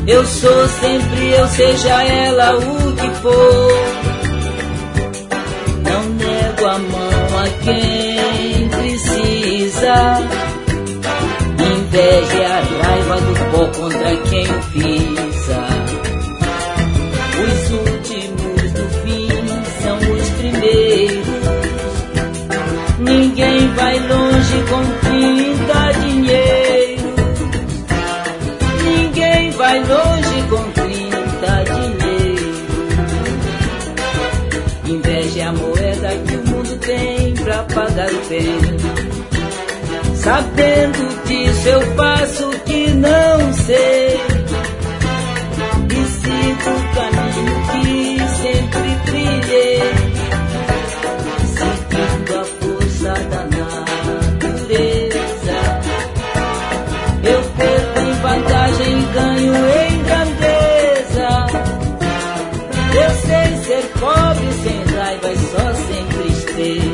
Eu sou sempre eu, seja ela o que for. Não nego a mão a quem precisa. Inveja é a raiva do pó contra quem o pisa. Os últimos do fim são os primeiros. Ninguém vai longe com 30 dinheiros. Ninguém vai longe com 30 dinheiros. Inveja é a moeda que o mundo tem pra pagar o bem. Sabendo disso eu faço o que não sei e sigo o caminho que sempre trilhei, seguindo a força da natureza. Eu perco em vantagem e ganho em grandeza. Eu sei ser pobre sem raiva e só sem tristeza.